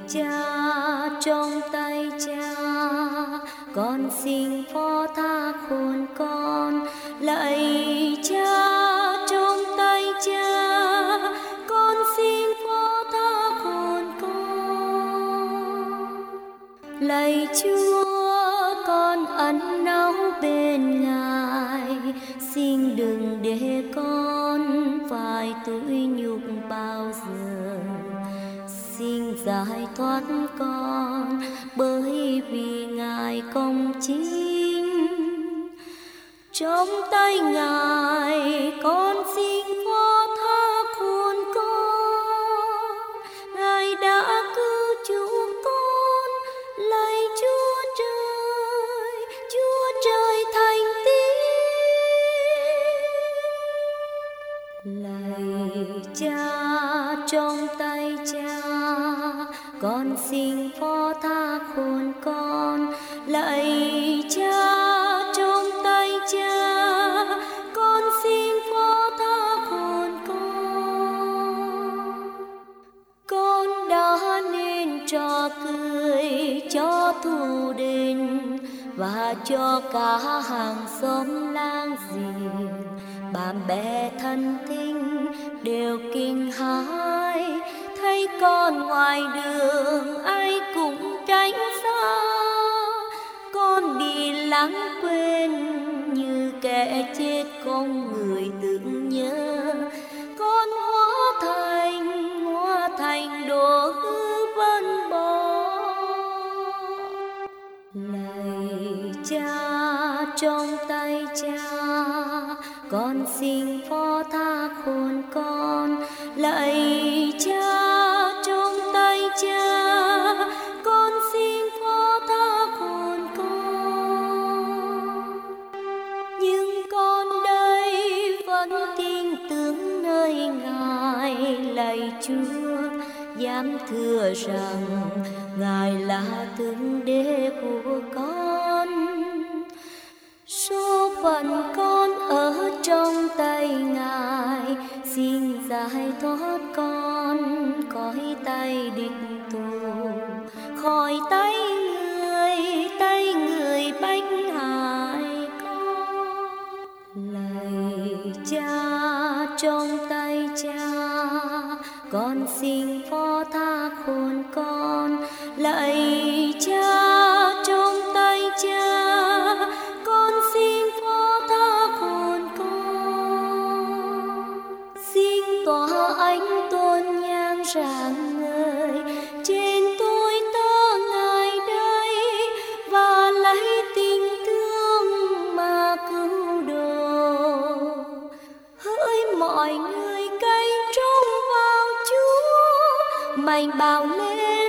Cha, trong tay cha con xin phó thác hồn con. Lạy cha, trong tay cha con xin phó thác hồn con. Lạy Chúa, con ẩn náu bên Ngài, xin đừng để con phải tủi nhục bao giờ. Xin giải thoát con bởi vì Ngài công chính. Trong tay Ngài con xin phó thác hồn con. Ngài đã cứu chuộc con. Lạy Chúa Trời thành tín. Lạy cha, trong tay cha con xin phó thác hồn con. Lạy cha, trong tay cha con xin phó thác hồn con. Con đã nên trò cười cho thù địch và cho cả hàng xóm láng giềng. Bạn bè thân thích đều kinh hãi, thấy con ngoài đường ai cũng tránh xa. Con đi lãng quên như kẻ chết, con người tưởng nhớ. Con hóa thành đồ hư vân bỏ. Lạy cha, trong tay cha con xin phó thác hồn con. Lạy cha, trong tay cha con xin phó thác hồn con. Nhưng con đây vẫn tin tưởng nơi Ngài. Lạy Chúa, dám thưa rằng Ngài là thượng đế của con. Số phận con ở trong tay Ngài, xin giải thoát con khỏi tay địch thù, khỏi tay người bách hại con. Lạy cha, trong tay cha con xin phó thác hồn con. Lạy cha, trong tay cha con xin phó thác hồn con. Xin tỏa ánh tôn nhang rạng ngời trên tôi tớ Ngài đây, và lấy tình thương mà cứu độ. Hỡi mọi người cậy trông vào Chúa, mạnh bạo lên